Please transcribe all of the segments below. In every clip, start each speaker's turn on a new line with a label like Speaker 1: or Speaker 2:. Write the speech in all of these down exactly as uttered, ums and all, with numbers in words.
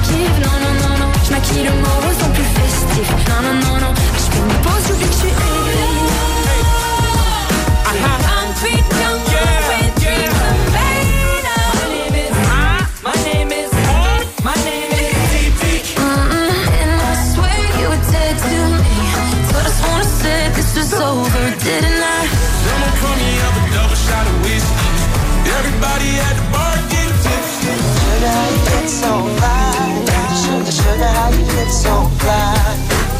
Speaker 1: kiffe. Non, non, non, non, je maquille le mot rose en plus festif. Non, non, non, non, je fais une pause, j'oublie que je suis aigrie. I'm free, don't go with you, baby. My name is, my name is T-Peak. And I swear you were dead to me. So I just wanna say this was over, didn't I?
Speaker 2: Someone pour me up a double shot of whiskey. Everybody at the bar get tipsy.
Speaker 3: Sugar, how you get so fly? Sugar, sugar, how you get so fly?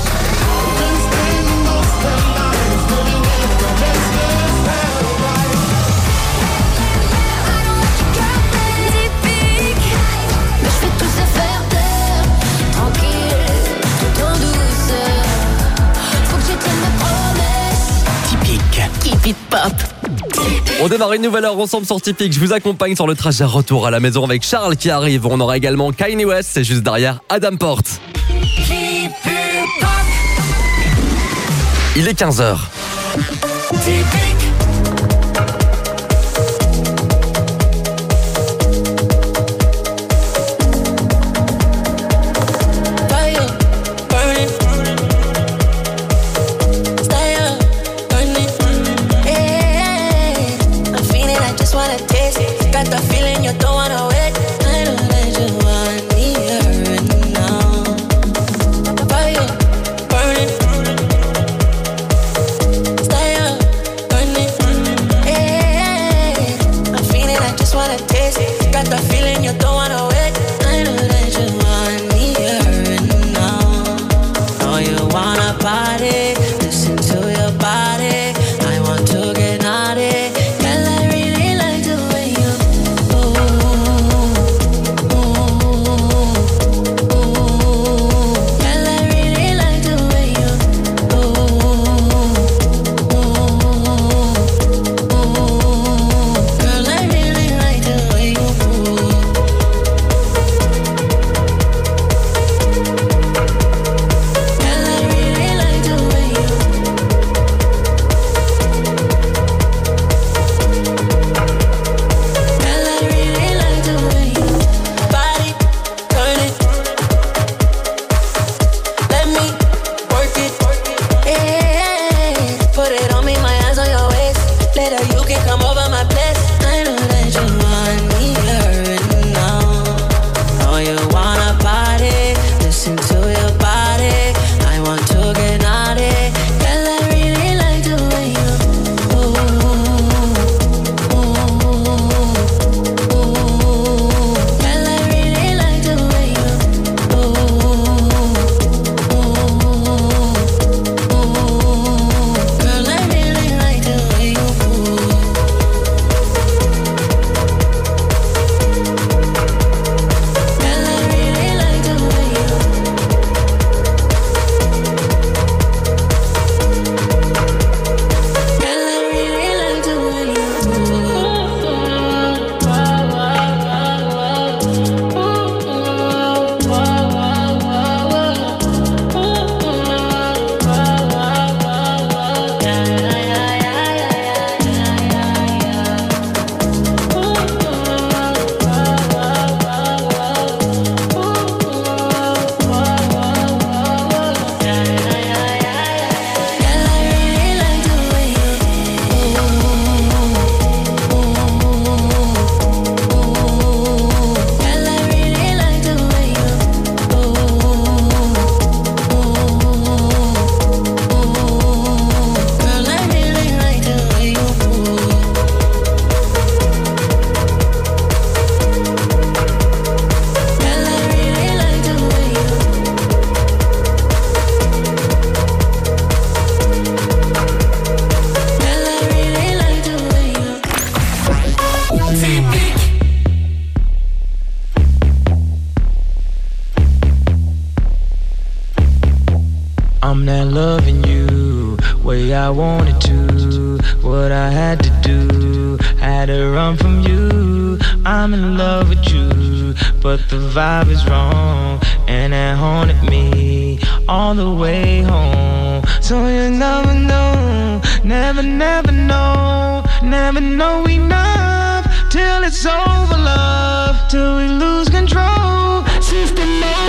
Speaker 1: Keep it pop.
Speaker 4: On démarre une nouvelle heure ensemble sur Typique. Je vous accompagne sur le trajet retour à la maison avec Charles qui arrive. On aura également Kanye West, c'est juste derrière Adam Porte. Il est quinze heures.
Speaker 3: Got the feeling you don't wanna wait. I know that you want me here and now. Fire burning, stay up burning. Hey, I'm feeling I just wanna taste. Got the feeling you don't wanna wait. I know that you want me here and now. Oh, you wanna party? Listen to your body. I want to get naughty.
Speaker 5: I'm not loving you way I wanted to. What I had to do, had to run from you. I'm in love with you, but the vibe is wrong, and it haunted me all the way home. So you never know, never, never know, never know enough till it's over, love, till we lose control. System.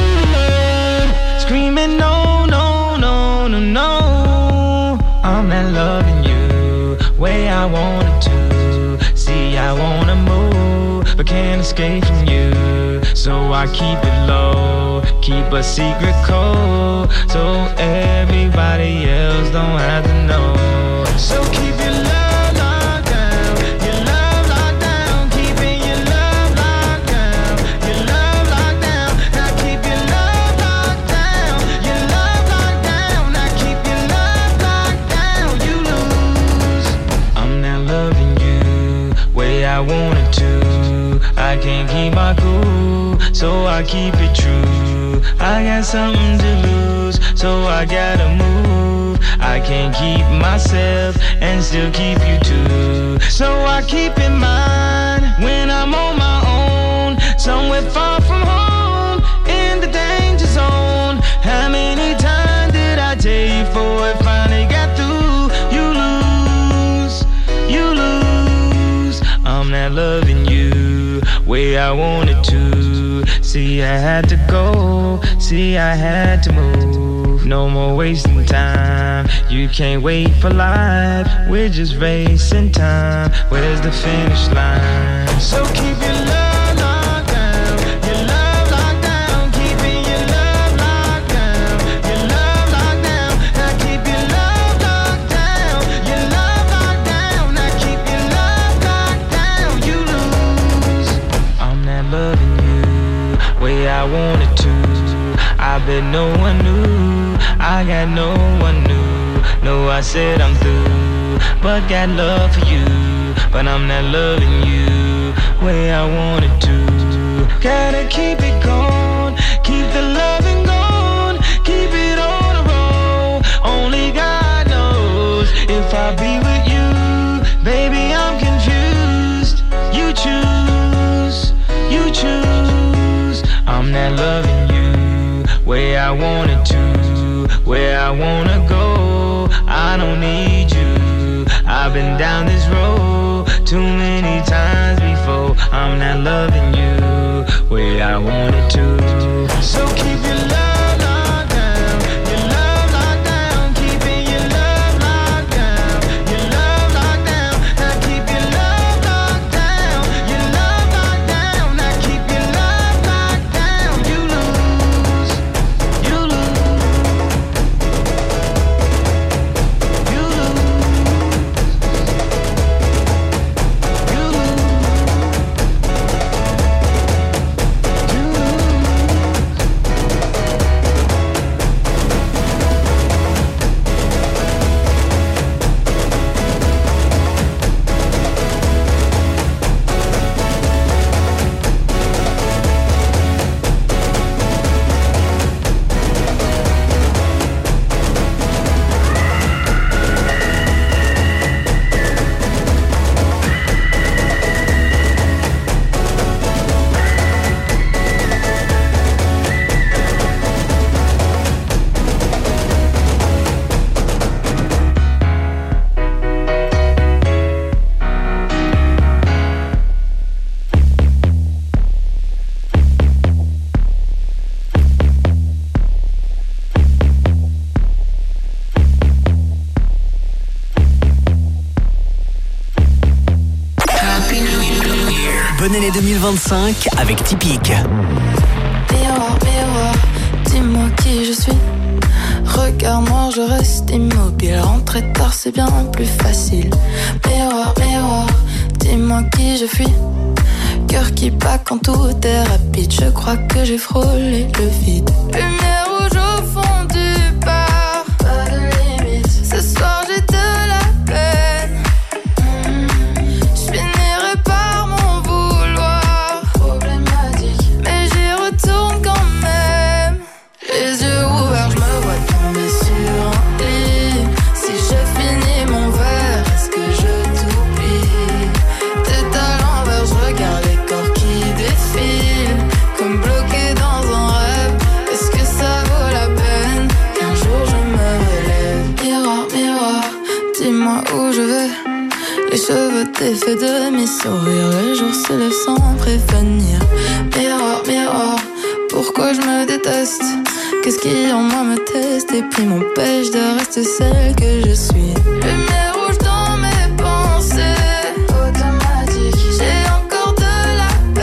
Speaker 5: but can't escape from you. So I keep it low, keep a secret code, so everybody else don't have to know. So keep your love locked down, your love locked down, keeping your love locked down, your love locked down. Now keep your love locked down, your love locked down. Now keep your love locked down. You lose. I'm not loving you way I wanted to. I can't keep my cool, so I keep it true. I got something to lose, so I gotta move. I can't keep myself and still keep you too. So I keep in mind when I'm on my own, somewhere far from home, in the danger zone. How many times did I tell you before it finally got through? You lose, you lose. I'm not loving you way I wanted to. See, I had to go, see, I had to move. No more wasting time, you can't wait for life. We're just racing time, where's the finish line? So keep your love locked down, your love locked down, keeping your love locked down, your love locked down. Now keep your love locked down, your love locked down. Now keep your love locked down. You lose. I'm not loving you way I wanted to. I bet no one knew, I got no one new. No, I said I'm through, but got love for you. But I'm not loving you way I wanted to. Gotta keep it going, keep the loving going, keep it on the road. Only God knows if I'll be with you. Baby, I'm confused. You choose, you choose. I'm not loving you way I wanted to, where I wanna go. I don't need you. I've been down this road too many times before. I'm not loving you way I wanted to. So keep your love locked down, your love locked down, keeping your love locked down, your love locked down. Now keep your love locked down, your love locked down. Now keep your love locked down. You lose, you lose, you lose, you lose, you
Speaker 6: Bonne année deux mille vingt-cinq avec Typique.
Speaker 1: Miroir, miroir, dis-moi qui je suis. Regarde-moi, je reste immobile. Rentrer tard, c'est bien plus facile. Miroir, miroir, dis-moi qui je suis. Cœur qui bat quand tout est rapide. Je crois que j'ai frôlé le vide. Lumière rouge au fond du bar. Pas de limite. Ce soir, j'ai de la peine. Je finirai par m'en vouloir. Problématique. Mais j'y retourne quand même. Les yeux ouverts, je me vois tomber sur un lit. Si je finis mon verre, est-ce que je t'oublie? Tête à l'envers, je regarde les corps qui défilent. Comme bloqué dans un rêve. Est-ce que ça vaut la peine qu'un jour je me relève? Miroir, miroir, dis-moi où je vais. Les cheveux défaits de mes sourires. Le jour se lève sans prévenir. Miroir, miroir, pourquoi je me déteste? Qu'est-ce qui en moi me teste et puis m'empêche de rester celle que je suis? Lumière rouge dans mes pensées. Automatique. J'ai encore de la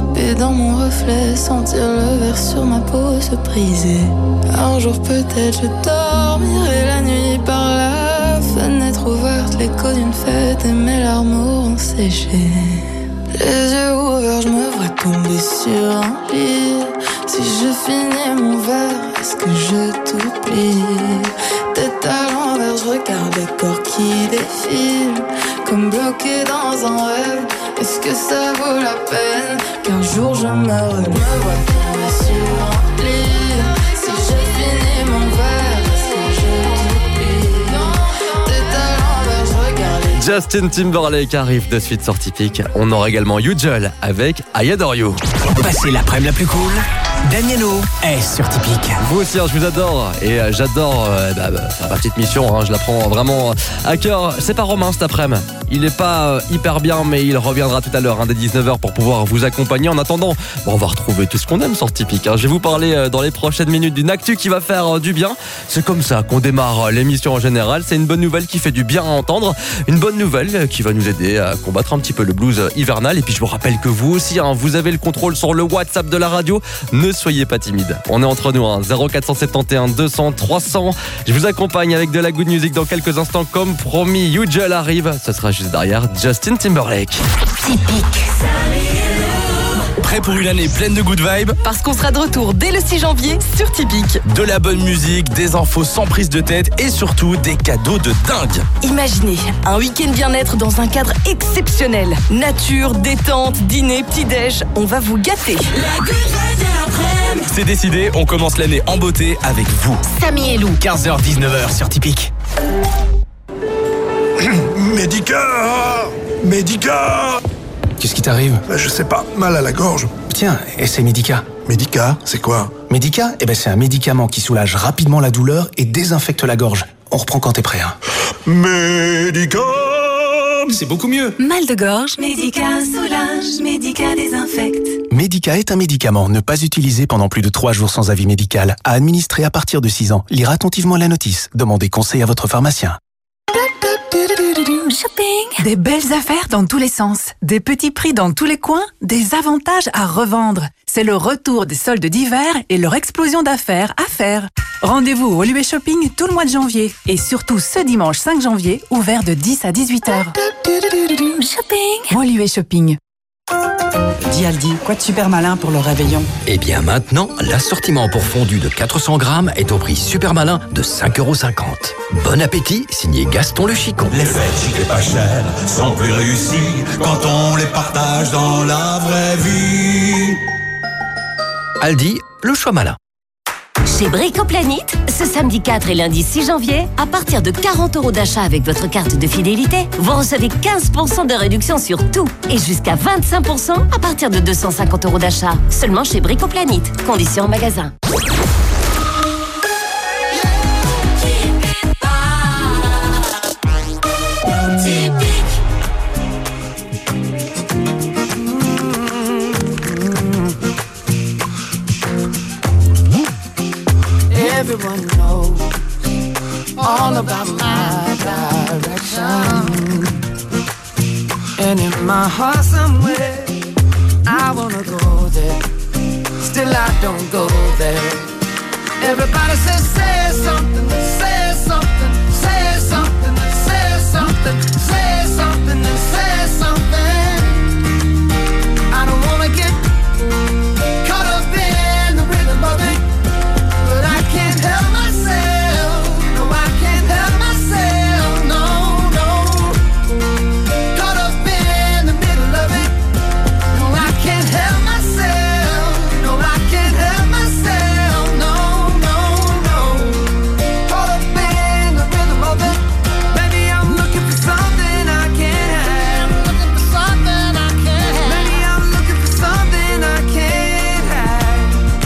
Speaker 1: frapper dans mon reflet, sentir le verre sur ma peau se briser. Un jour peut-être je dormirai la nuit par la fenêtre ouverte, l'écho d'une fête et mes larmes auront séché. Les yeux ouverts, je me vois tomber sur un lit. Si je finis mon verre, est-ce que je t'oublie? Tête à l'envers, je regarde les corps qui défilent, comme bloqué dans un rêve. Est-ce que ça vaut la peine qu'un jour je meure et me vois tomber sur un lit? Si je finis mon verre, est-ce que je t'oublie? Tête à l'envers, je regarde les...
Speaker 4: Justin Timberlake arrive de suite sur Typique. On aura également Ujul avec I Adore You.
Speaker 6: Passez l'après-midi la plus cool. Danielo est sur Typique.
Speaker 4: Vous aussi, hein, je vous adore et euh, j'adore euh, bah, bah, faire ma petite mission, hein, je la prends vraiment à cœur. C'est pas Romain cet après-midi, il est pas euh, hyper bien mais il reviendra tout à l'heure hein, dès dix-neuf heures pour pouvoir vous accompagner. En attendant, bon, on va retrouver tout ce qu'on aime sur Typique. Hein. Je vais vous parler euh, dans les prochaines minutes d'une actu qui va faire euh, du bien. C'est comme ça qu'on démarre euh, l'émission en général. C'est une bonne nouvelle qui fait du bien à entendre. Une bonne nouvelle euh, qui va nous aider à combattre un petit peu le blues euh, hivernal. Et puis je vous rappelle que vous aussi, hein, vous avez le contrôle sur le WhatsApp de la radio. Ne soyez pas timide. On est entre nous, hein, zéro quatre cent soixante et onze deux cents trois cents. Je vous accompagne avec de la good music dans quelques instants. Comme promis, Ujul arrive. Ce sera juste derrière Justin Timberlake.
Speaker 6: Typique. Prêt pour une année pleine de good vibes?
Speaker 7: Parce qu'on sera de retour dès le six janvier sur Typique.
Speaker 6: De la bonne musique, des infos sans prise de tête et surtout des cadeaux de dingue.
Speaker 7: Imaginez un week-end bien-être dans un cadre exceptionnel. Nature, détente, dîner, petit-déj, on va vous gâter.
Speaker 3: La good vibe de l'après-midi.
Speaker 6: C'est décidé, on commence l'année en beauté avec vous.
Speaker 7: Samy et Lou.
Speaker 6: quinze heures dix-neuf heures sur Typique.
Speaker 8: Médica Médica
Speaker 9: Qu'est-ce qui t'arrive?
Speaker 8: Ben, je sais pas, mal à la gorge.
Speaker 9: Tiens, essaie Médica.
Speaker 8: Médica, c'est quoi?
Speaker 9: Médica, eh ben c'est un médicament qui soulage rapidement la douleur et désinfecte la gorge. On reprend quand t'es prêt, hein.
Speaker 8: Médica.
Speaker 9: C'est beaucoup mieux.
Speaker 7: Mal de gorge.
Speaker 3: Médica soulage, Médica désinfecte.
Speaker 9: Médica est un médicament ne pas utilisé pendant plus de trois jours sans avis médical. À administrer à partir de six ans. Lire attentivement la notice. Demandez conseil à votre pharmacien.
Speaker 7: Shopping.
Speaker 10: Des belles affaires dans tous les sens, des petits prix dans tous les coins, des avantages à revendre. C'est le retour des soldes d'hiver et leur explosion d'affaires à faire. Rendez-vous au Woluwe Shopping tout le mois de janvier et surtout ce dimanche cinq janvier, ouvert de dix à dix-huit heures.
Speaker 7: Shopping.
Speaker 10: Woluwe Shopping. Dis Aldi, quoi de super malin pour le réveillon?
Speaker 11: Eh bien maintenant, l'assortiment pour fondu de quatre cents grammes est au prix super malin de cinq euros cinquante. Bon appétit, signé Gaston le Chicon.
Speaker 2: Les fêtes chic et pas chères sont plus réussies quand on les partage dans la vraie vie.
Speaker 11: Aldi, le choix malin.
Speaker 12: Chez Bricoplanète, ce samedi quatre et lundi six janvier, à partir de quarante euros d'achat avec votre carte de fidélité, vous recevez quinze pour cent de réduction sur tout et jusqu'à vingt-cinq pour cent à partir de deux cent cinquante euros d'achat. Seulement chez Bricoplanète. Conditions en magasin.
Speaker 3: Everyone knows all about my direction. And in my heart somewhere, I wanna go there. Still I don't go there. Everybody says, say something, say something, say something, say something, say something, say something. I don't wanna get caught up in the rhythm of it. Can't help myself, no I can't help myself, no, no. Caught up in the middle of it, no I can't help myself, no I can't help myself, no, no, no. Caught up in the rhythm of it, baby I'm looking for something I can't have. I'm looking for something I can't have. Baby I'm looking for something I can't have.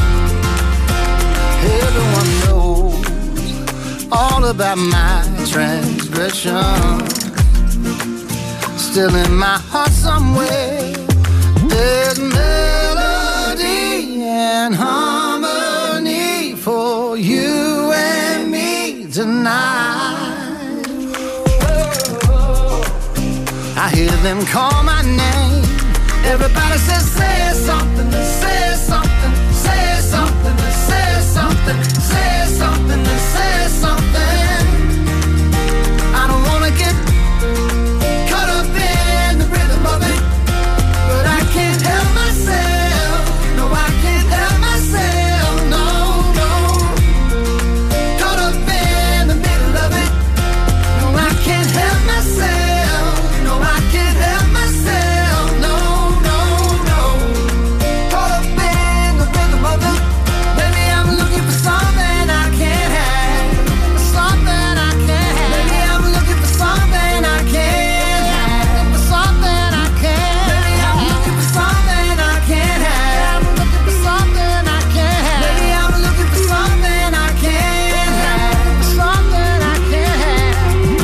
Speaker 3: Everyone knows all about my transgression. Still in my heart somewhere, there's melody and harmony for you and me tonight. I hear them call my name
Speaker 13: Everybody says say something, say something, say something, say something, say something, say something. I don't wanna get caught up in the rhythm of it, but I can't help myself. No, I can't help myself. No, no. Caught up in the middle of it. No, I can't help myself. No, I can't help myself. No, no, no. Caught up in the rhythm of it. Maybe I'm looking for something I can't have. Something I can't have. Maybe I'm looking for something I can't have. For something I can't. Maybe I'm looking for something I can't have. I'm looking for something I can't have. Maybe I'm looking for something I can't have. Something I can't have.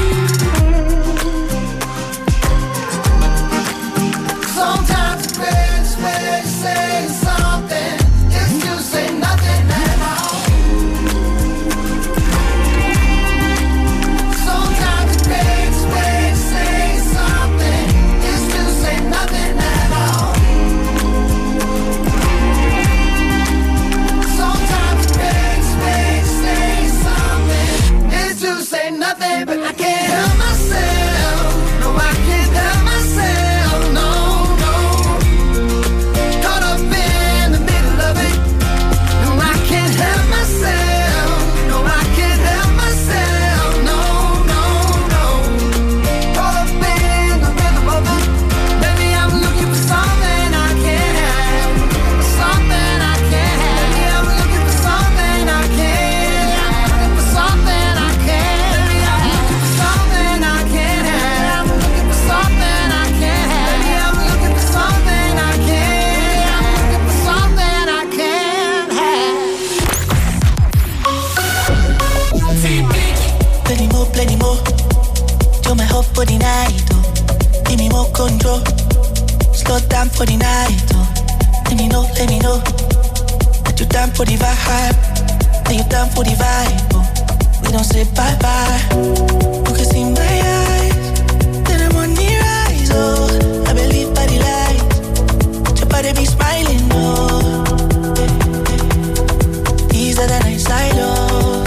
Speaker 13: Sometimes it's best when you say something is to say nothing at all. Sometimes it's best when you say something is to say nothing at all. Sometimes it's best when you say something is to say nothing, but I can't help myself. No, I can't help myself. No, no. Caught up in the middle of it. No, I can't help myself. No, I can't help myself. No, no, no. Caught up in the rhythm of it. Maybe I'm looking for something I can't have. Something I can't have. Maybe I'm looking for something I can't have. For something I can't. Maybe I'm looking for something I can't have. I'm looking for something I can't have. Maybe I'm looking for something I can't have. I'm looking for something I can't have.
Speaker 3: Plenty more, plenty more. Do my hope for the night, oh. Give me more control. Slow down for the night, oh. Let me know, let me know that you down for the vibe. That you down for the vibe, oh. We don't say bye bye. You can see my eyes, then I'm on the rise, oh. I believe by the light, your body be smiling, oh. These are the nights I know.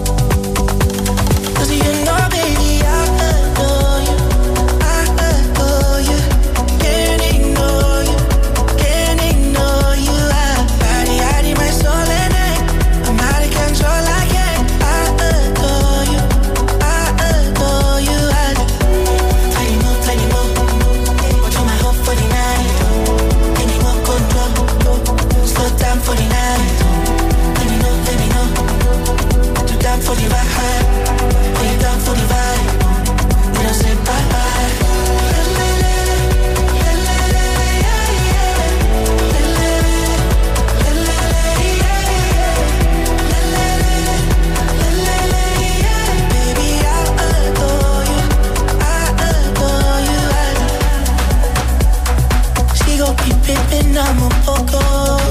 Speaker 3: Cause you know, baby, I adore you. I adore you. Can't ignore you. Can't ignore you. I body, I need my soul and I, I'm out of control. I can't. I adore you. I adore you. I plenty more, plenty more. Watch on my hope for the night. Give me more control. Slow down for the night. Let me know, let me know. You down for the vibe. You down for the vibe. We don't say bye bye. Baby, I adore you. I adore you. She gon' keep pimpin', I'm a poco.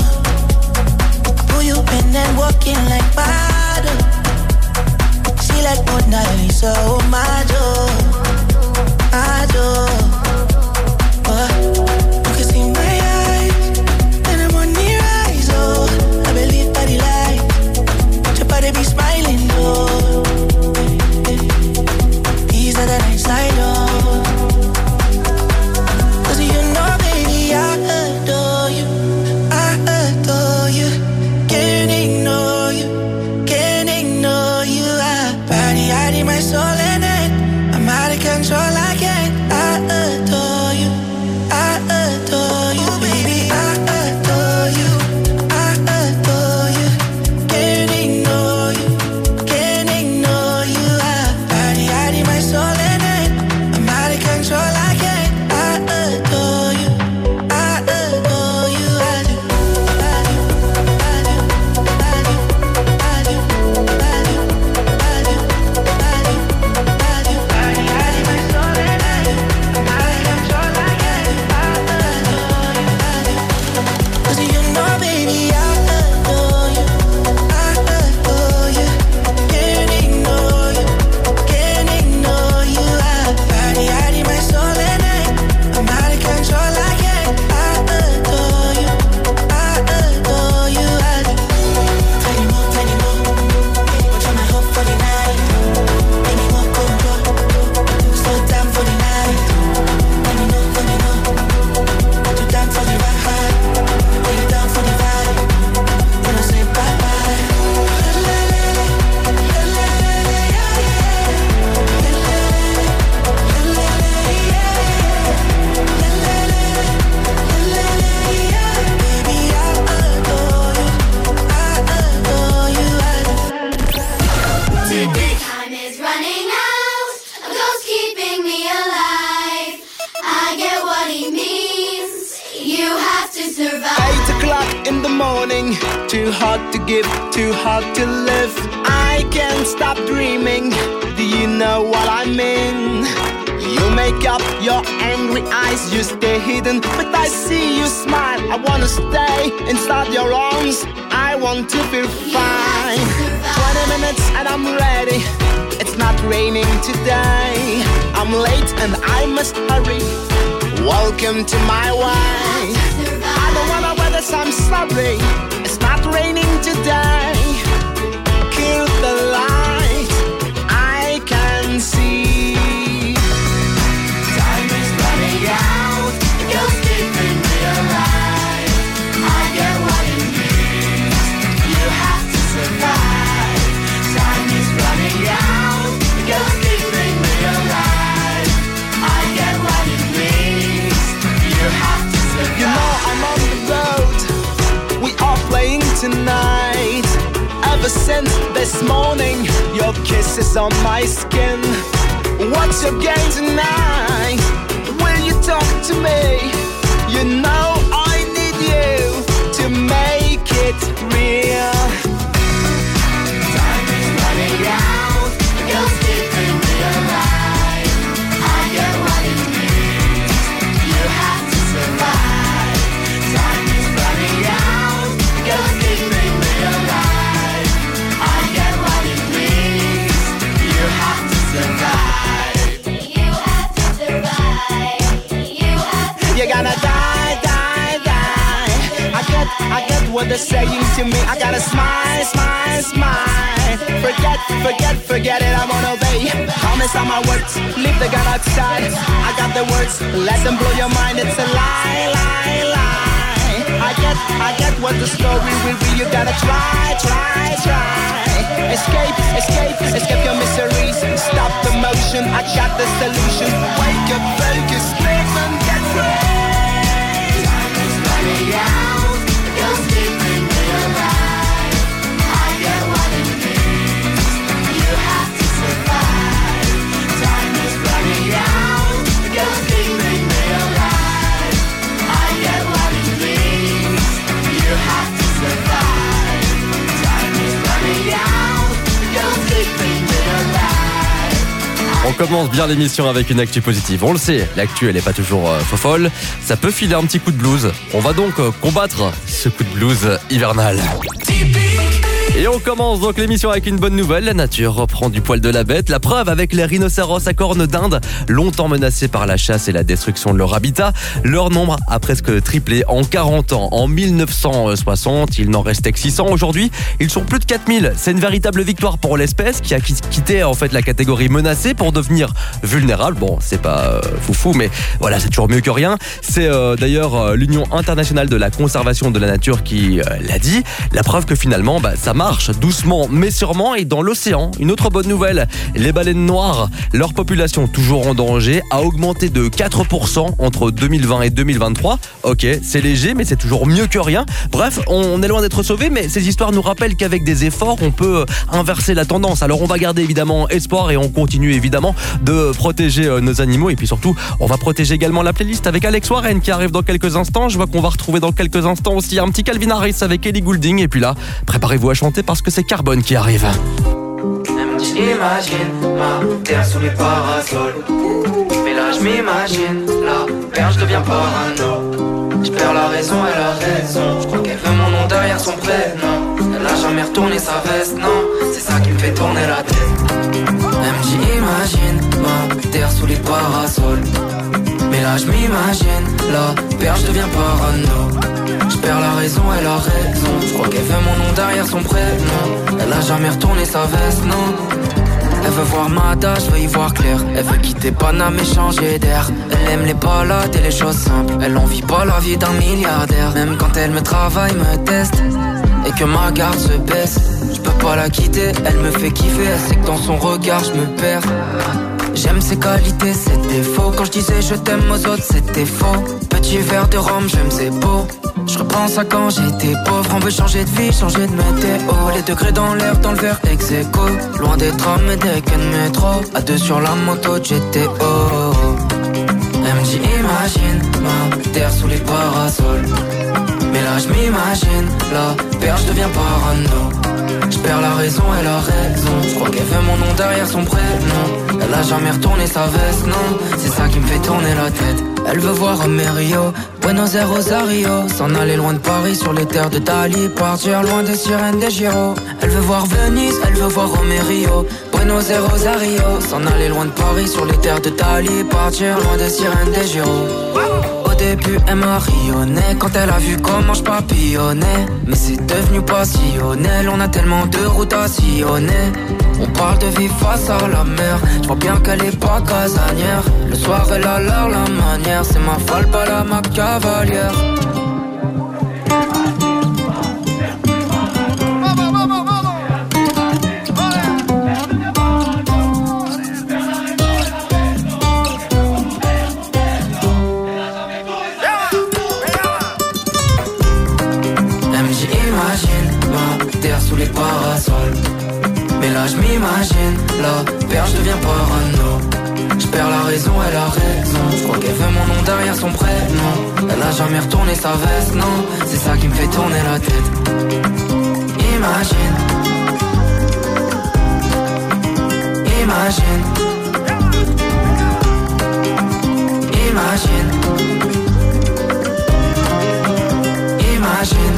Speaker 3: Who you been and walking like water? She like Mona Lisa, oh my joy, my joy. Oh, you can see my eyes, and I'm on the rise, oh. I believe by the light, your body be smiling, oh. These are the nights I know. Cause you know, baby, I adore you. I adore you. Can't ignore you. Can't ignore you. I body, I need my soul and it. I'm out
Speaker 14: too hard to give, too hard to live. I can't stop dreaming. Do you know what I mean? You make up your angry eyes, you stay hidden, but I see you smile. I wanna stay inside your arms, I want to feel fine. Twenty minutes and I'm ready. It's not raining today. I'm late and I must hurry. Welcome to my way. I don't wanna wear this, I'm sorry. It's not raining today. Kill the light, I can see. Time is running out, you're keeping me alive. I get what it means, you have to survive. Time is running out, you're keeping me alive. I get what it means, you have to survive. You know I'm on the road, we are playing tonight. Ever since this morning, your kiss is on my skin. What's your game tonight? Will you talk to me? You know I need you to make it real. Time is running out, you're keeping me alive. I get what it means, you have to survive. Time is running out, you're keeping me alive. I get what it means, you have to survive. You're gonna die, die, die. I get, I get what they're saying to me. I gotta smile, smile, smile. Forget, forget, forget it, I won't obey. Promise on my words, leave the gun outside. I got the words, let them blow your mind. It's a lie, lie, lie. I get, I get what the story will be. You gotta try, try, try. Escape, escape, escape your miseries. Stop the motion, I got the solution. Wake up, focus, live and get free. Time is running out, you're keeping me alive. I get what it means, you have to survive. Time is running out, you're keeping me alive. I get what it means, you have to survive. Time is running out, you're keeping me alive.
Speaker 4: On commence bien l'émission avec une actu positive. On le sait, l'actu elle est pas toujours euh, fofolle. Ça peut filer un petit coup de blues. On va donc euh, combattre ce coup de blues hivernal. Et on commence donc l'émission avec une bonne nouvelle. La nature reprend du poil de la bête. La preuve avec les rhinocéros à cornes d'Inde, longtemps menacés par la chasse et la destruction de leur habitat. Leur nombre a presque triplé en quarante ans. En mille neuf cent soixante, il n'en restait que six cents. Aujourd'hui, ils sont plus de quatre mille. C'est une véritable victoire pour l'espèce qui a quitté en fait la catégorie menacée pour devenir vulnérable. Bon, c'est pas euh, foufou, mais voilà, c'est toujours mieux que rien. C'est euh, d'ailleurs euh, l'Union internationale de la conservation de la nature qui euh, l'a dit. La preuve que finalement, bah, ça marche doucement mais sûrement. Et dans l'océan, une autre bonne nouvelle, les baleines noires, leur population toujours en danger, a augmenté de quatre pour cent entre deux mille vingt et deux mille vingt-trois. Ok, c'est léger mais c'est toujours mieux que rien. Bref, on est loin d'être sauvé, mais ces histoires nous rappellent qu'avec des efforts on peut inverser la tendance. Alors on va garder évidemment espoir et on continue évidemment de protéger nos animaux. Et puis surtout, on va protéger également la playlist avec Alex Warren qui arrive dans quelques instants. Je vois qu'on va retrouver dans quelques instants aussi un petit Calvin Harris avec Ellie Goulding. Et puis là, préparez-vous à chanter parce que c'est Carbone qui arrive.
Speaker 15: J'imagine ma terre sous les parasols. Mais là je m'imagine la perche devient parano. Je perds la raison et la raison. Je crois qu'elle veut mon nom derrière son prénom. Elle n'a jamais retourné sa veste, non. C'est ça qui me fait tourner la tête. M J imagine ma terre sous les parasols. Mais là je m'imagine la perche devient parano. Je perds la raison et la raison. Je crois qu'elle veut mon nom derrière son prénom. Elle a jamais retourné sa veste, non. Elle veut voir ma tâche, je veux y voir clair. Elle veut quitter Paname et changer d'air. Elle aime les balades et les choses simples. Elle en vit pas la vie d'un milliardaire. Même quand elle me travaille, me teste et que ma garde se baisse, je peux pas la quitter, elle me fait kiffer. Elle sait que dans son regard je me perds. J'aime ses qualités, ses défauts. Quand je disais je t'aime aux autres, c'était faux. Petit verre de rhum, j'aime ses beaux. Je repense à quand j'étais pauvre. On veut changer de vie, changer de météo. Les degrés dans l'air, dans le verre ex aequo. Loin des trams et des quais de métro. À deux sur la moto de G T O. Elle me dit imagine ma terre sous les parasols. Mais là je m'imagine la perche devient parano. Je perds la raison et la raison. Je crois qu'elle veut mon nom derrière son prénom. Elle a jamais retourné sa veste, non. C'est ça qui me fait tourner la tête. Elle veut voir Amerio, Buenos Aires, Rosario. S'en aller loin de Paris sur les terres de Dali. Partir loin des sirènes des Giro. Elle veut voir Venise, elle veut voir Amerio, Buenos Aires, Rosario. S'en aller loin de Paris sur les terres de Dali. Partir loin des sirènes des Giro. Au début elle marionnait quand elle a vu comment je papillonnais. Mais c'est devenu passionnel, on a tellement de routes à sillonner. On parle de vie face à la mer, je vois bien qu'elle est pas casanière. Le soir elle a l'air la manière, c'est ma folle pas la ma cavalière. Sous les parasols. Mais là je m'imagine, la perche devient parano. Je perds la raison et la raison. Je crois qu'elle veut mon nom derrière son prénom. Elle a jamais retourné sa veste, non. C'est ça qui me fait tourner la tête. Imagine, imagine, imagine, imagine.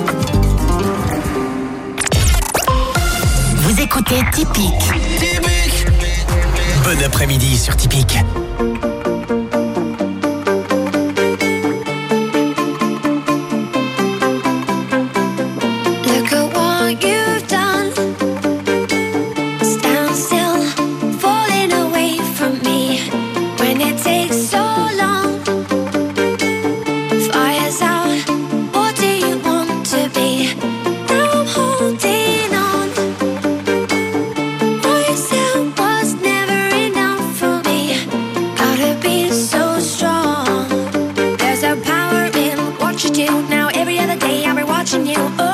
Speaker 16: Vous écoutez Typique. Typique. Bon après-midi sur Typique.
Speaker 17: Look at what you've done. Stand still, falling away from me. When it takes so long. Fire's out, what do you want to be? Now I'm holding on. Was never enough for me. Gotta be so strong. There's a power in what you do. Now every other day I'll be watching you. Oh,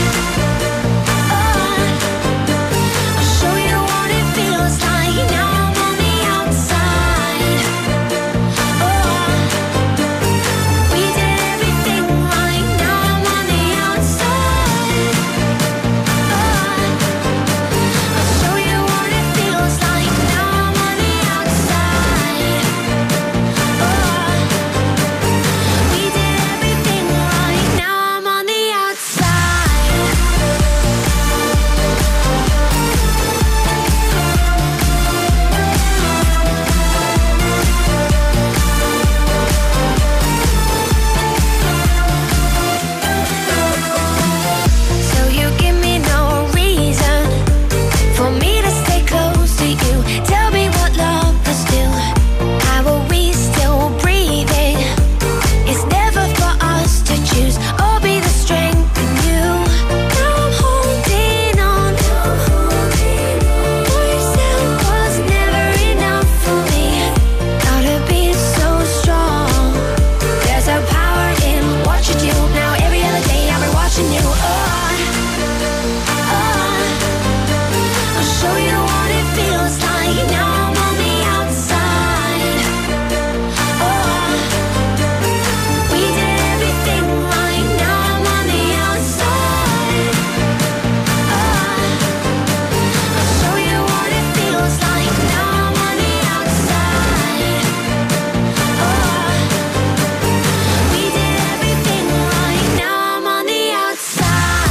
Speaker 17: oh. I'll show you what it feels like. Now I'm on the outside. Oh, we did everything right. Now I'm on the outside. Oh, I'll show you what it feels like. Now I'm on the outside. Oh, we did everything right. Now I'm on the outside. So you give me no reason for me to stay close to you. Tell me what lovers do. How are we still breathing? It's never for us to choose. Or be the strength in you. Now I'm holding on. What you said was never enough for me. Gotta be so strong. There's a power in what you do. Now every other day I'll be watching you. Oh, oh. I'll show you what it feels like. Now I'm on the outside. Oh, we did everything right. Now I'm on the outside. Oh, I'll show you what it feels like. Now I'm on the outside. Oh, we did everything right. Now I'm on the outside.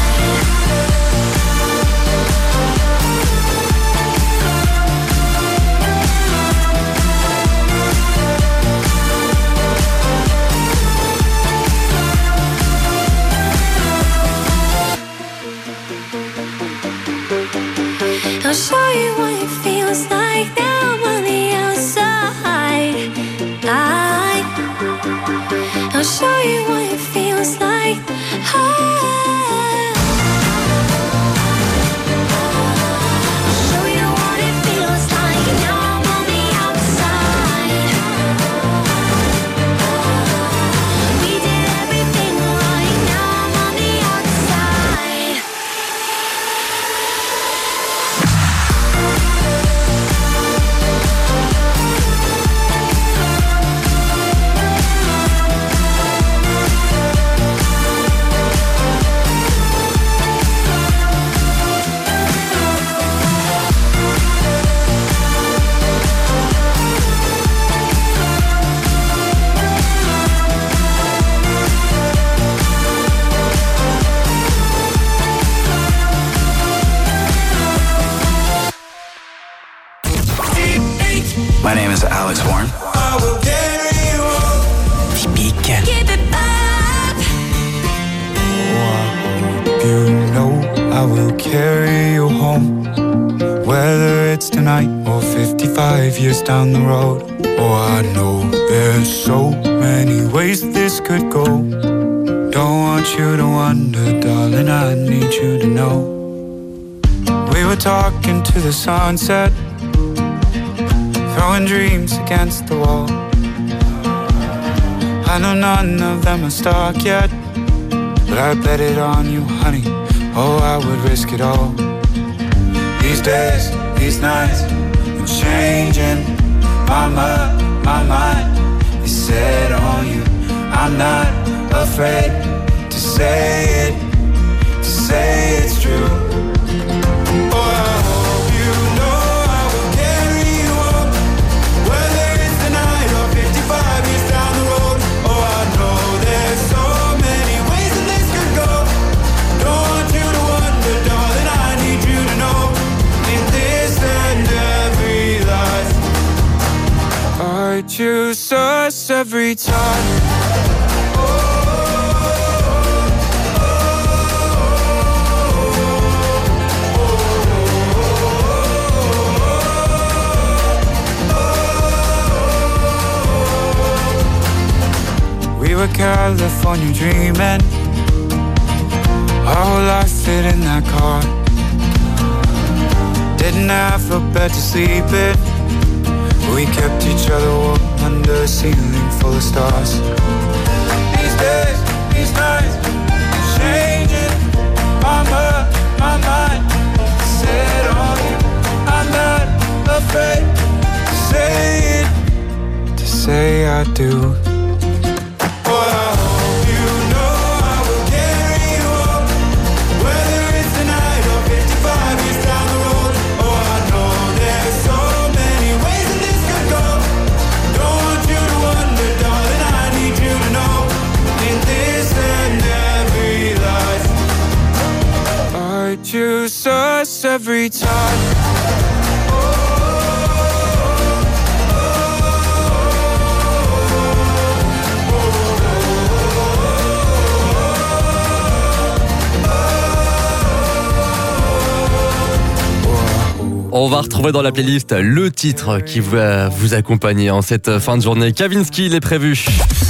Speaker 17: I'll show you what it feels like. Now I'm on the outside. I, I'll show you what it feels like. I'll show you what it feels like. Now I'm on the outside. We did everything right. Now I'm on the outside.
Speaker 18: My name is Alex Warren.
Speaker 2: I will carry you home.
Speaker 16: Typique.
Speaker 17: Keep it up.
Speaker 19: You know I will carry you home, whether it's tonight or fifty-five years down the road. Oh, I know there's so many ways this could go. Don't want you to wonder, darling, I need you to know. We were talking to the sunset, throwing dreams against the wall. I know none of them are stuck yet, but I bet it on you, honey. Oh, I would risk it all. These days, these nights, I'm changing my mind, my mind is set on you. I'm not afraid to say it, to say it's true. Oh, I hope you know I will carry you home, whether it's tonight or fifty-five years down the road. Oh, I know there's so many ways that this could go. Don't want you to wonder, darling, I need you to know. In this and every life, I choose us every time. We were California dreaming, our whole life fit in that car. Didn't have a bed to sleep in, we kept each other warm under a ceiling full of stars. These days, these nights, changing my mind, my mind set on you. I'm not afraid to say it, to say I do. Choose us every time.
Speaker 4: On va retrouver dans la playlist le titre qui va vous accompagner en cette fin de journée. Kavinsky, il est prévu.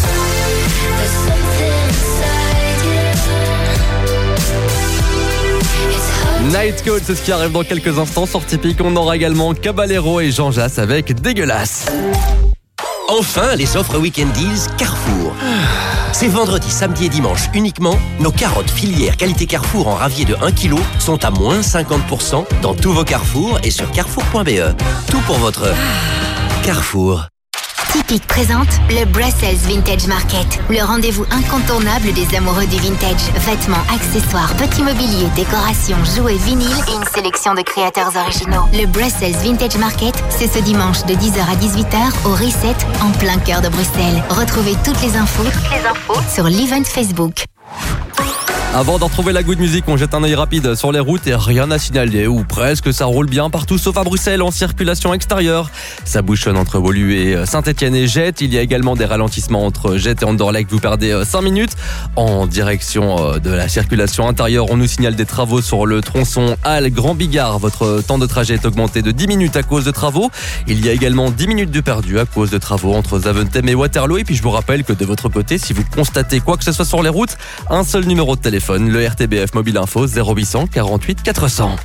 Speaker 4: Night Call, c'est ce qui arrive dans quelques instants. Sur Typique, on aura également Caballero et Jean Jass avec Dégueulasse.
Speaker 20: Enfin, les offres Weekend Deals Carrefour. C'est vendredi, samedi et dimanche uniquement. Nos carottes filières qualité Carrefour en ravier de un kilo sont à moins cinquante pour cent dans tous vos Carrefour et sur carrefour point b e. Tout pour votre Carrefour.
Speaker 21: Typique présente le Brussels Vintage Market, le rendez-vous incontournable des amoureux du vintage. Vêtements, accessoires, petits mobiliers, décorations, jouets, vinyles et une sélection de créateurs originaux. Le Brussels Vintage Market, c'est ce dimanche de dix heures à dix-huit heures au Reset, en plein cœur de Bruxelles. Retrouvez toutes les infos, toutes les infos sur l'event Facebook.
Speaker 4: Avant de retrouver la good music, on jette un œil rapide sur les routes et rien à signaler, ou presque, ça roule bien partout sauf à Bruxelles en circulation extérieure. Ça bouchonne entre Woluwe et Saint-Etienne et Jette. Il y a également des ralentissements entre Jette et Anderlecht, vous perdez cinq minutes. En direction de la circulation intérieure, on nous signale des travaux sur le tronçon Halle Grand Bigard. Votre temps de trajet est augmenté de dix minutes à cause de travaux. Il y a également dix minutes de perdu à cause de travaux entre Zaventem et Waterloo. Et puis je vous rappelle que de votre côté, si vous constatez quoi que ce soit sur les routes, un seul numéro de téléphone. Le R T B F Mobile Info zéro huit cent quarante-huit quatre cents.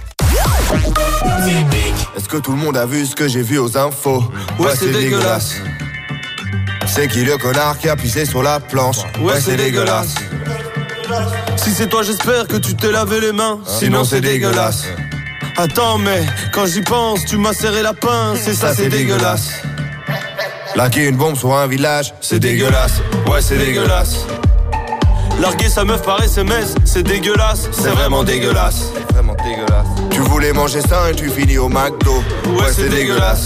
Speaker 22: Est-ce que tout le monde a vu ce que j'ai vu aux infos? Ouais, ouais c'est, c'est dégueulasse. dégueulasse. C'est qui le connard qui a pissé sur la planche? Ouais, ouais c'est, c'est dégueulasse.
Speaker 23: dégueulasse. Si c'est toi, j'espère que tu t'es lavé les mains.
Speaker 22: Sinon, Sinon c'est dégueulasse.
Speaker 23: Attends, mais quand j'y pense, tu m'as serré la pince. Et ça, ça c'est, c'est dégueulasse.
Speaker 22: dégueulasse. Larguer une bombe sur un village, c'est dégueulasse. Ouais, c'est dégueulasse.
Speaker 23: Larguer sa meuf par S M S, c'est dégueulasse.
Speaker 22: C'est vraiment dégueulasse. C'est vraiment dégueulasse. Tu voulais manger ça et tu finis au McDo.
Speaker 23: Ouais, ouais c'est dégueulasse.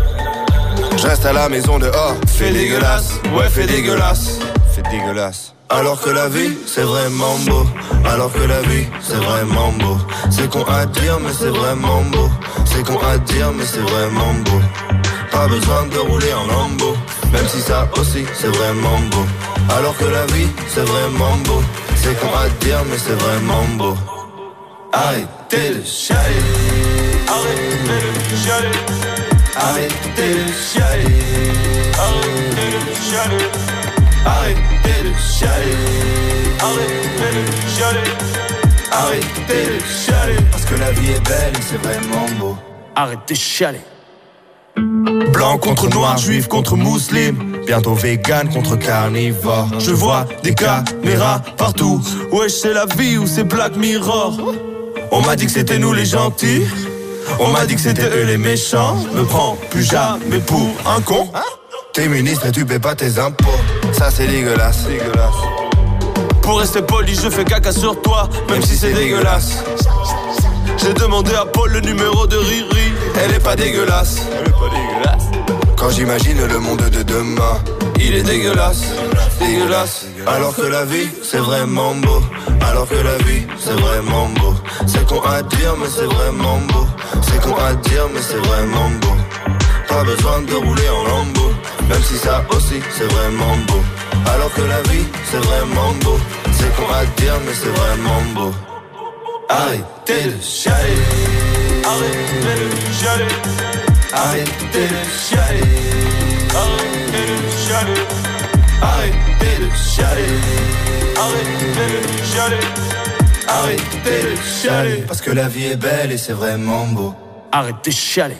Speaker 22: Je reste à la maison dehors.
Speaker 23: Fais dégueulasse. Ouais, fais dégueulasse.
Speaker 22: C'est dégueulasse. Alors que la vie, c'est vraiment beau. Alors que la vie, c'est vraiment beau. C'est con à dire, mais c'est vraiment beau. C'est con à dire, mais c'est vraiment beau. Pas besoin de rouler en lambeau, même si ça aussi c'est vraiment beau. Alors que la vie c'est vraiment beau. C'est con à dire mais c'est vraiment beau. Arrêtez de chialer, arrêtez de chialer, arrêtez de chialer, arrêtez de chialer, arrêtez de chialer, arrêtez de chialer, arrêtez de chialer. Parce que la vie est belle et c'est vraiment beau.
Speaker 23: Arrêtez de chialer.
Speaker 22: Blanc contre noir, juif contre musulman, bientôt vegan contre carnivore.
Speaker 23: Je vois des caméras partout. Wesh, c'est la vie ou c'est Black Mirror.
Speaker 22: On m'a dit que c'était nous les gentils, on m'a dit que c'était eux les méchants. Me prends plus jamais pour un con. T'es ministre et tu paies pas tes impôts. Ça c'est dégueulasse, dégueulasse.
Speaker 23: Pour rester poli, je fais caca sur toi, même, même si c'est dégueulasse. J'ai demandé à Paul le numéro de Riri.
Speaker 22: Elle est pas dégueulasse.
Speaker 23: Elle est pas dégueulasse.
Speaker 22: Quand j'imagine le monde de demain, il est dégueulasse, dégueulasse. Alors que la vie c'est vraiment beau. Alors que la vie c'est vraiment beau. C'est con à dire mais c'est vraiment beau. C'est con à dire mais c'est vraiment beau. Pas besoin de rouler en lambeau, même si ça aussi c'est vraiment beau. Alors que la vie c'est vraiment beau. C'est con à dire mais c'est vraiment beau. Arrêtez de chialer,
Speaker 23: arrêtez de chialer,
Speaker 22: arrêtez de chialer,
Speaker 23: arrêtez de chialer,
Speaker 22: arrêtez de chialer,
Speaker 23: arrêtez de chialer,
Speaker 22: arrêtez de chialer. Parce que la vie est belle et c'est vraiment beau.
Speaker 23: Arrêtez de chialer.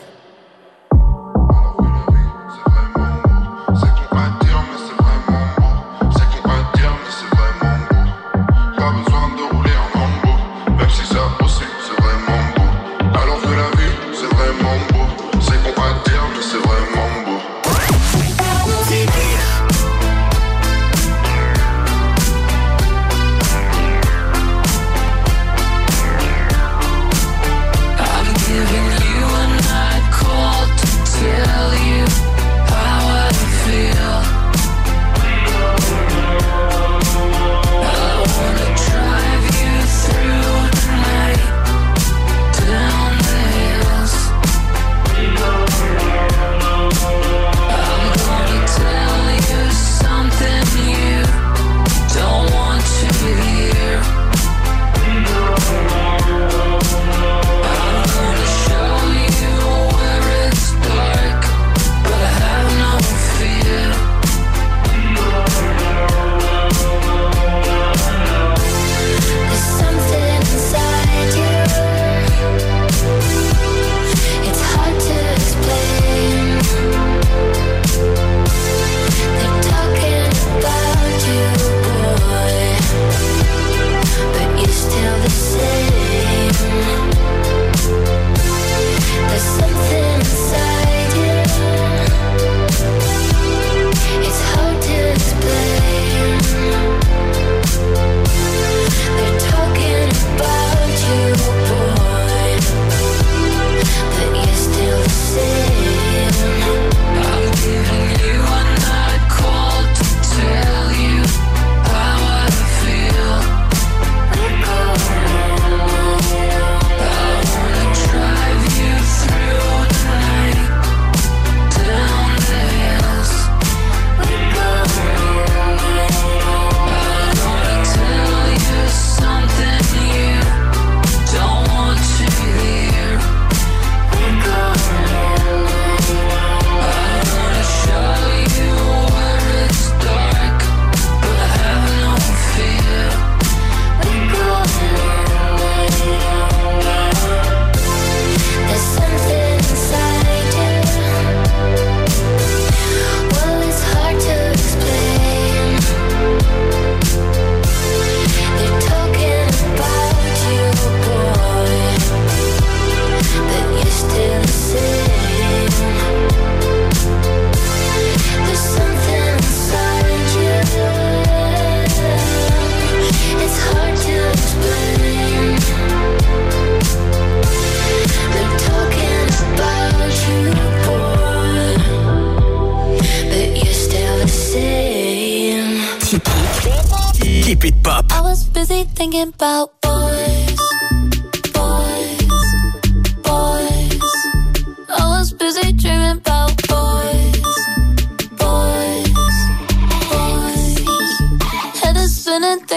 Speaker 16: Keep it pop.
Speaker 17: I was busy thinking about boys, boys, boys. I was busy dreaming about boys.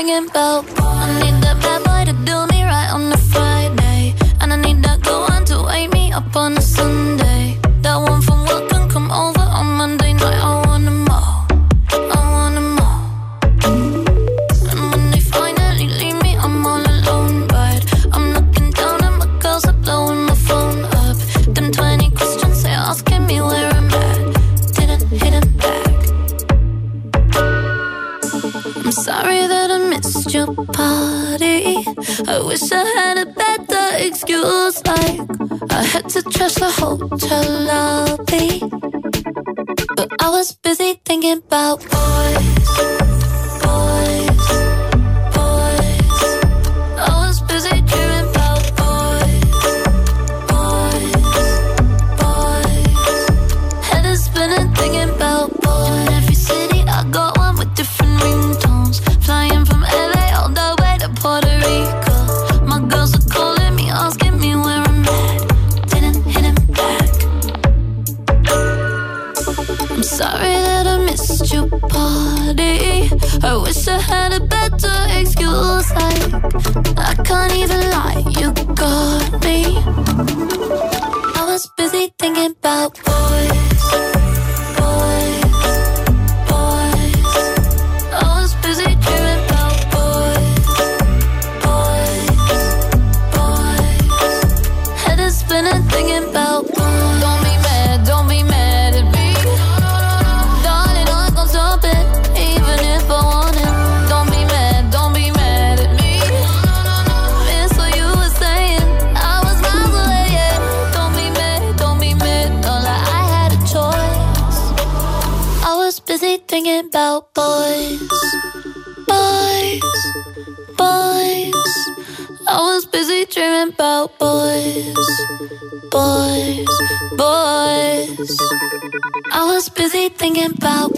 Speaker 3: thinking about. I need that bad boy to do me right on a Friday, and I need that good one to wake me up on a Sunday. That one from work can come over on Monday night. I want them all, I want them all. And when they finally leave me, I'm all alone. But I'm looking down and my girls are blowing my phone up. Them twenty questions they asking me where I'm at. Didn't hit them back. I'm sorry that I missed your party. I wish I had a better excuse, like I had to trash the hotel lobby, but I was busy thinking about boys, boys, boys. I was busy dreaming about boys, boys, boys. Head is spinning thinking about boys. In every city I got one with different ringtones. Flying from L A all the way to Puerto Rico. My girls are calling me, asking me where I'm at. Didn't hit him back. I'm sorry that I missed your party. I wish I had a better excuse, like I can't even lie, you got me. I was busy thinking about boys, boys, boys. I was busy dreaming about boys, boys, boys. Head is spinning thinking about boys. Don't be mad, don't be mad at me. Darling, I can't stop it, even if I want it. Don't be mad, don't be mad at me. Miss what you were saying, I was miles away, yeah. Don't be mad, don't be mad, not like I had a choice. I was busy thinking about boys, boys, boys. I was busy dreaming about boys, boys, boys. I was busy thinking about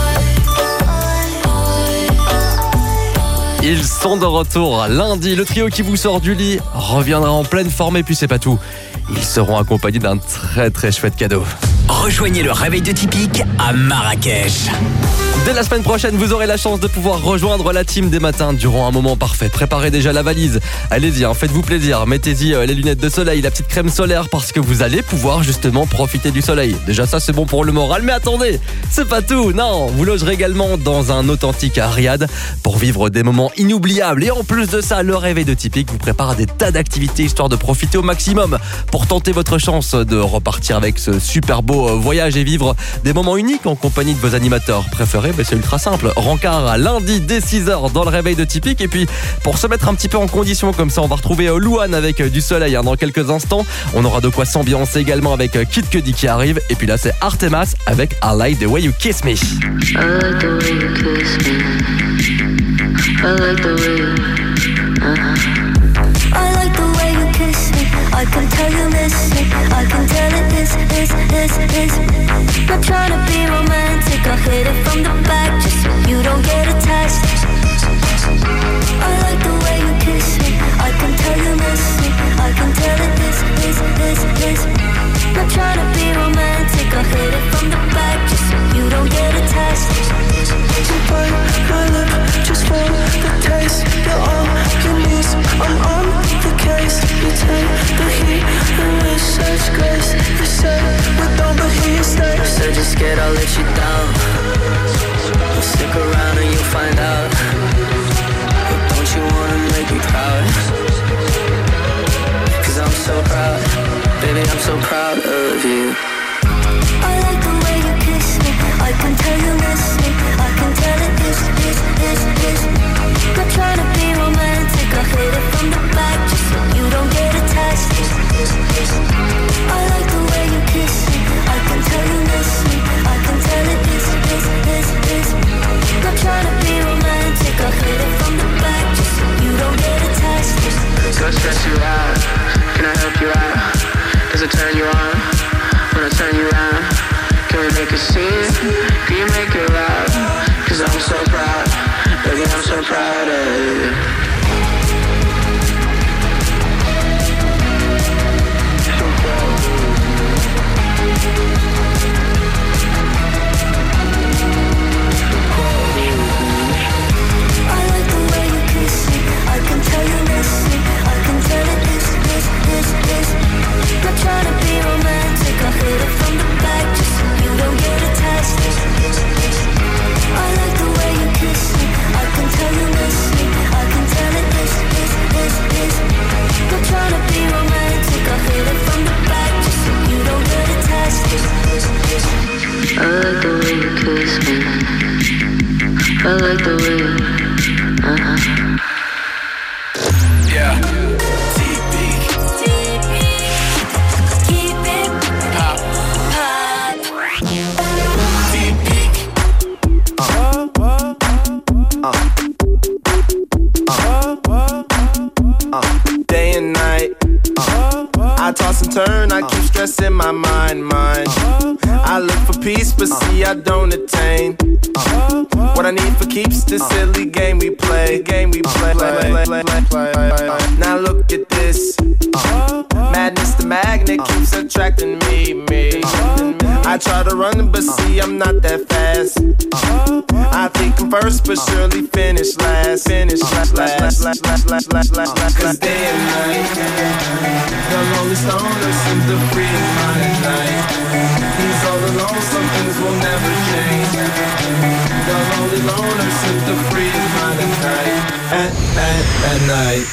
Speaker 4: Ils sont de retour lundi. Le trio qui vous sort du lit reviendra en pleine forme et puis c'est pas tout. Ils seront accompagnés d'un très très chouette cadeau.
Speaker 16: Rejoignez le réveil de Typique à Marrakech.
Speaker 4: Dès la semaine prochaine, vous aurez la chance de pouvoir rejoindre la team des matins durant un moment parfait. Préparez déjà la valise. Allez-y, hein, faites-vous plaisir. Mettez-y euh, les lunettes de soleil, la petite crème solaire parce que vous allez pouvoir justement profiter du soleil. Déjà ça, c'est bon pour le moral. Mais attendez, c'est pas tout. Non, vous logerez également dans un authentique Riad pour vivre des moments inoubliables. Et en plus de ça, le réveil de Typique vous prépare des tas d'activités histoire de profiter au maximum pour tenter votre chance de repartir avec ce super beau voyage et vivre des moments uniques en compagnie de vos animateurs préférés. Ben c'est ultra simple. Rencard à lundi dès six heures dans le réveil de Typique. Et puis pour se mettre un petit peu en condition comme ça, on va retrouver Louane avec du soleil hein, dans quelques instants. On aura de quoi s'ambiancer également avec Kid Cudi qui arrive. Et puis là c'est Artemas avec I Like the Way You Kiss Me.
Speaker 3: I like the way you kiss me. I like the way you, uh-huh. I like the way you kiss me. I can tell you miss me. I can tell it is, is, is, is. Not trying to be romantic. I hit it from the back just so you don't get attached. I like the way you kiss me. I can tell you miss me. I can tell it is, is, is, is. Not trying to be romantic. I hit it from the back just so you don't get attached.
Speaker 13: You bite my lip just for the taste. You're all you need. I'm on the case. You take the heat and with such grace. You said we don't, but here you stay.
Speaker 15: You said you're scared I'll let you down. Well, stick around and you'll find out. But don't you wanna make me proud? Cause I'm so proud. Baby, I'm so proud of you.
Speaker 3: I like the way you kiss me. I can tell you miss me. I can tell it is, is, is, is. Not trying to be romantic. I hit it from the back just so you don't get attached. I like the way you kiss me. I can tell you miss me. I can tell it is, is, is, is. Not trying to be romantic. I hit it from the back just so you don't get attached.
Speaker 15: Go stress you out. Can I help you out? Does it turn you on? When I turn you around, can we make a scene? Can you make it loud? Cause I'm so proud, baby, I'm so proud of you.
Speaker 3: I like the way you
Speaker 1: Yeah. Typique.
Speaker 3: Keep it
Speaker 1: Pop.
Speaker 3: pop.
Speaker 1: Typique.
Speaker 23: Day and night, I toss and turn, I keep stressing my mind, mind. I look for peace, but see I don't attain. What I need for keeps this silly game we play, game we play. Now look at this, madness the magnet keeps attracting me, me. I try to run, but see I'm not that fast. I think I'm first, but surely finish last, finish last, last, last, last, last, last, last. Cause day and night, the lonely stoner seems to free his mind at night. He's all alone, some things will never change. The lonely loner seems to free his mind at night, at, at, at night.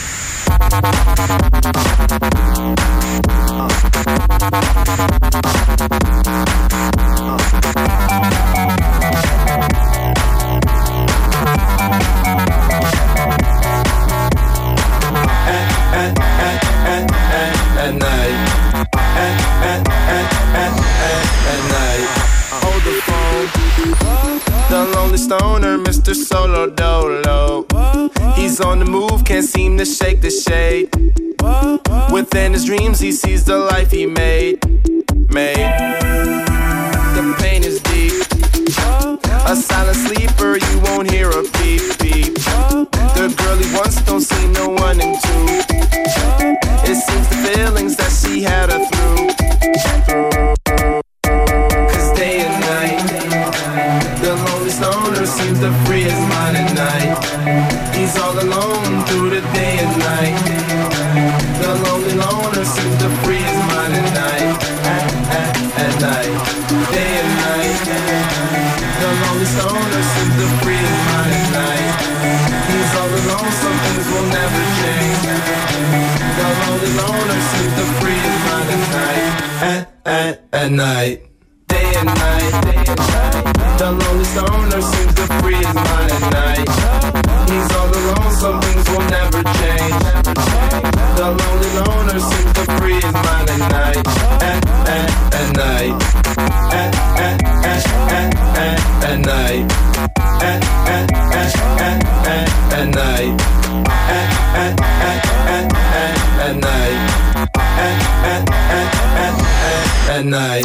Speaker 23: At night, at, at, at, at, at, at night. Hold the phone, the lonely stoner, Mister Solo Dolo. He's on the move, can't seem to shake the shade. Within his dreams, he sees the life he made, made. The pain is deep. A silent sleeper, you won't hear a beep, beep. The girl he wants don't see no one in two. It seems the feelings that she had her through, through. Cause day and night, the lonely stoner seems to free his mind at night. He's all alone through the day and night. The lonely loner seems to free his mind at night, at, at, at night. Day and night, the lonely stoner seems to free his mind at night. He's all alone, some things will never change. The lonely loner seems to free his mind at night, at, at, at night. Day and night, day and night. The lonely stoner seems to free his mind at night. He's all alone, some things will never change. The lonely loner seems to free his mind at night, at, at, at night. At, at, at, at, at, at night. At, at, at, at, at, at night. At, at, at, at, at, at night. At, at, at, at, at, at night.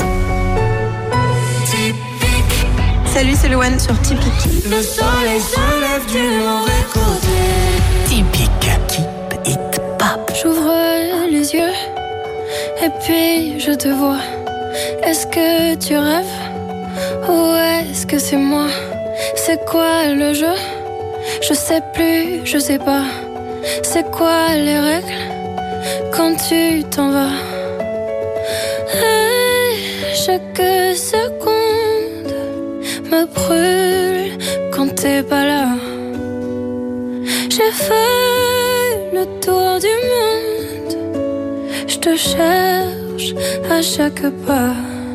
Speaker 3: Typique. Salut, c'est Loane sur Typique. Le soleil se lève du mauvais côté.
Speaker 16: Typique. Keep it pop.
Speaker 5: J'ouvre les yeux et puis je te vois. Est-ce que tu rêves ou est-ce que c'est moi? C'est quoi le jeu? Je sais plus, je sais pas. C'est quoi les règles quand tu t'en vas? Et chaque seconde me brûle quand t'es pas là. J'ai fait le tour du monde, je te cherche à chaque pas.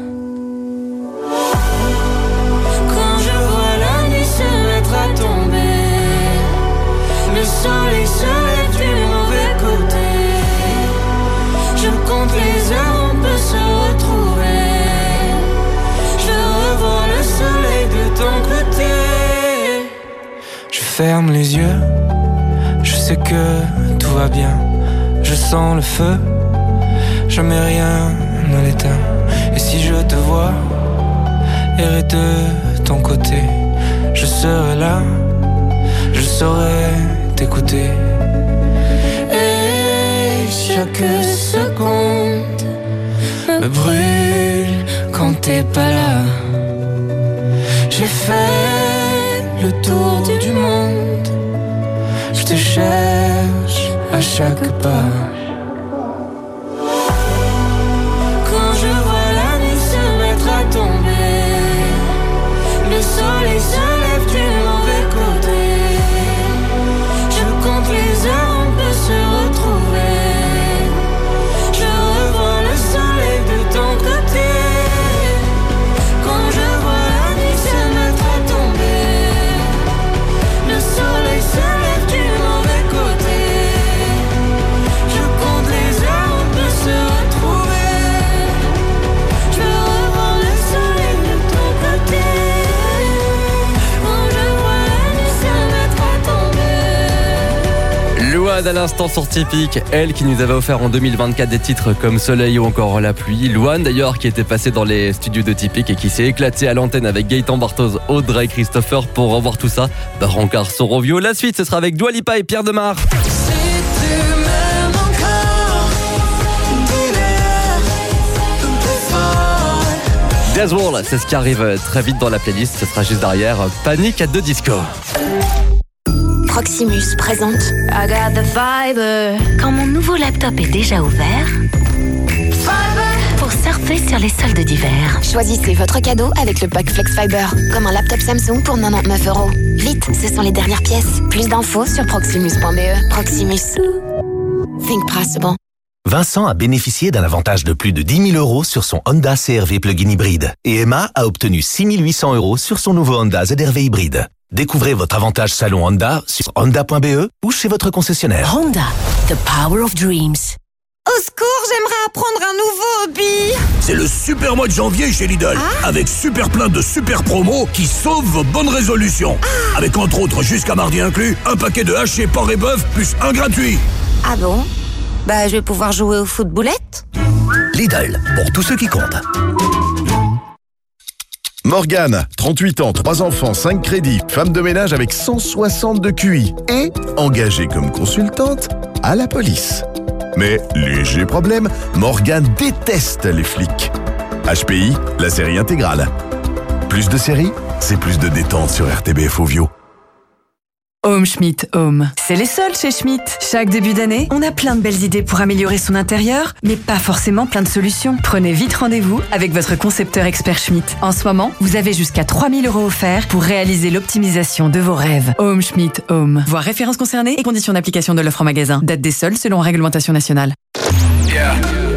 Speaker 5: Quand je vois la nuit se mettre à tomber, le soleil se lève du mauvais côté. Je compte les heures, on peut se retrouver. Je revois le soleil de ton côté.
Speaker 19: Je ferme les yeux, je sais que tout va bien. Je sens le feu, jamais rien ne l'éteint. Et si je te vois errer de ton côté, je serai là, je saurai t'écouter. Et chaque seconde me brûle quand t'es pas là. J'ai fait le tour du monde, je te cherche à chaque pas.
Speaker 5: Quand je vois la nuit se mettre à tomber, le soleil se lève du mauvais côté. Je compte les heures, on peut se retrouver. Je revois le soleil de ton côté. Quand je vois la nuit se mettre à tomber, le soleil se lève du mauvais côté.
Speaker 4: Louane à l'instant sur Typique, elle qui nous avait offert en deux mille vingt-quatre des titres comme Soleil ou encore La Pluie. Louane d'ailleurs qui était passée dans les studios de Typique et qui s'est éclatée à l'antenne avec Gaëtan Barthoz, Audrey, Christopher pour revoir tout ça. Brancard Sorovio. La suite ce sera avec Dua Lipa et Pierre Demar. Gazwall, c'est ce qui arrive très vite dans la playlist. Ce sera juste derrière Panic! At the Disco.
Speaker 21: Proximus présente I got the fiber. Quand mon nouveau laptop est déjà ouvert, fiber. Pour surfer sur les soldes d'hiver. Choisissez votre cadeau avec le pack Flex Fiber, comme un laptop Samsung pour quatre-vingt-dix-neuf euros. Vite, ce sont les dernières pièces. Plus d'infos sur proximus point b e. Proximus. Think possible.
Speaker 6: Vincent a bénéficié d'un avantage de plus de dix mille euros sur son Honda C R V plug-in hybride. Et Emma a obtenu six mille huit cents euros sur son nouveau Honda Z R V hybride. Découvrez votre avantage salon Honda sur honda point b e ou chez votre concessionnaire.
Speaker 12: Honda, the power of dreams.
Speaker 8: Au secours, j'aimerais apprendre un nouveau hobby.
Speaker 18: C'est le super mois de janvier chez Lidl. Ah. Avec super plein de super promos qui sauvent vos bonnes résolutions. Ah. Avec entre autres, jusqu'à mardi inclus, un paquet de haché porc et bœuf plus un gratuit.
Speaker 8: Ah bon? Bah, je vais pouvoir jouer aux footboulettes.
Speaker 18: Lidl, pour tous ceux qui comptent.
Speaker 24: Morgane, trente-huit ans, trois enfants, cinq crédits, femme de ménage avec cent soixante de Q I et engagée comme consultante à la police. Mais, léger problème, Morgane déteste les flics. H P I, la série intégrale. Plus de séries, c'est plus de détente sur R T B F Ovio.
Speaker 10: Home Schmidt Home. C'est les soldes chez Schmidt. Chaque début d'année, on a plein de belles idées pour améliorer son intérieur, mais pas forcément plein de solutions. Prenez vite rendez-vous avec votre concepteur expert Schmidt. En ce moment, vous avez jusqu'à trois mille euros offerts pour réaliser l'optimisation de vos rêves. Home Schmidt Home. Voir références concernées et conditions d'application de l'offre en magasin. Date des soldes selon réglementation nationale.
Speaker 1: Yeah.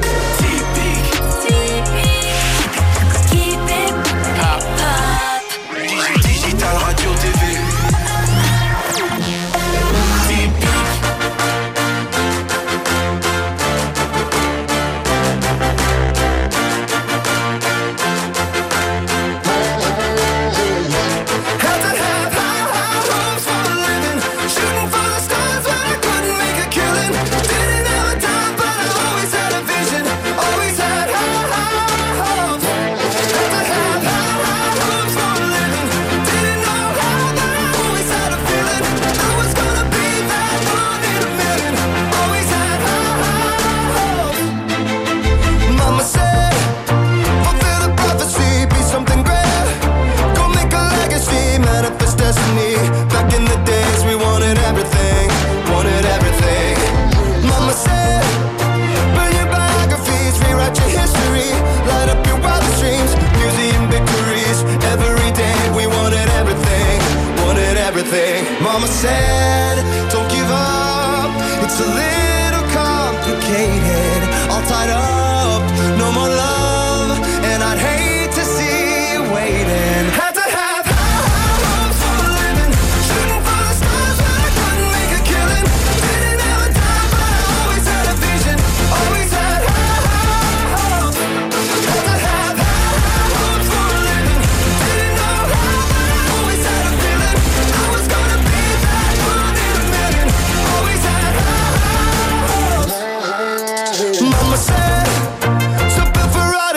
Speaker 13: Mama said, don't give up. It's a little complicated. All tied up, no more love. And I'd hate to see you waiting. Had to have high hopes for a living. Shooting for the stars, but I couldn't make a killing. Didn't have a time, but I always had a vision. Always had high hopes. Had to have high hopes for a living. Didn't know how, but I always had a feeling. I was gonna be that one in a million. Always had high hopes. Mama said, something for us.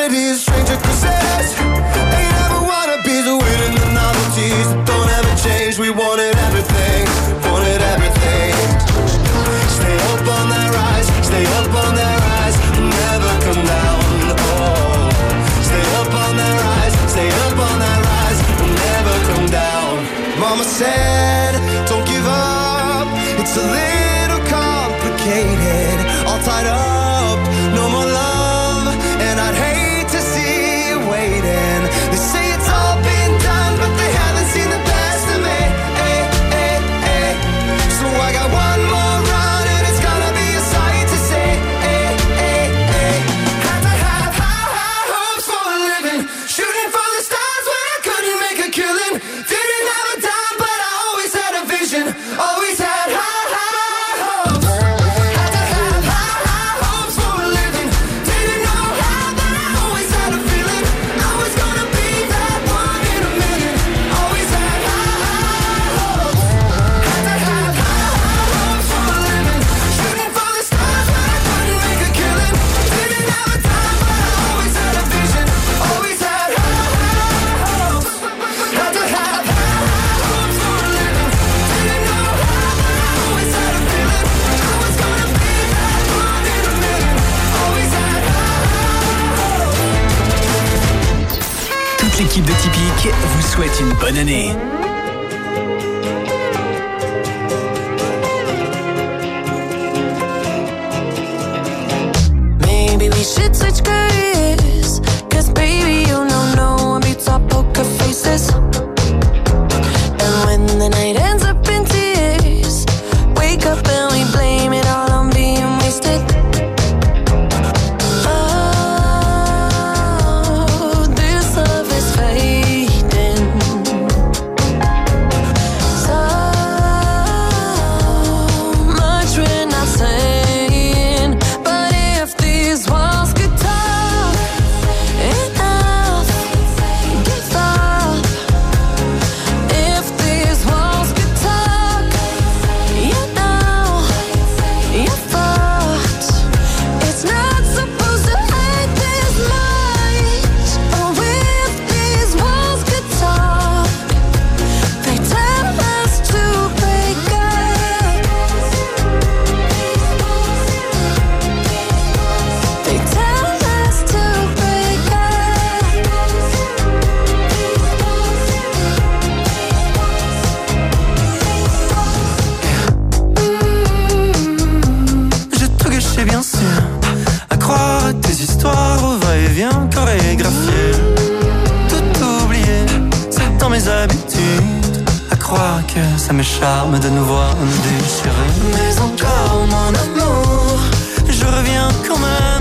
Speaker 16: l'équipe de Tipeee vous souhaite une bonne année.
Speaker 3: Maybe we should switch careers. Cause baby, you know no one beats our poker faces. And when the night ends up in tears, wake up and we blame it all on being wasted. Oh, this love is fading. So much we're not saying. But if these walls could talk, enough, give up. If these walls could talk, you know, you're fucked. It's not supposed to hurt this much. Oh, if these walls could talk, they tell us to break up. They tell us to break up.
Speaker 7: J'ai tout gâché bien sûr, à croire à tes histoires au va-et-vient chorégraphié. Tout oublié, c'est dans mes habitudes, à croire que ça me charme de nous voir nous déchirer. Mais encore mon amour, je reviens quand même.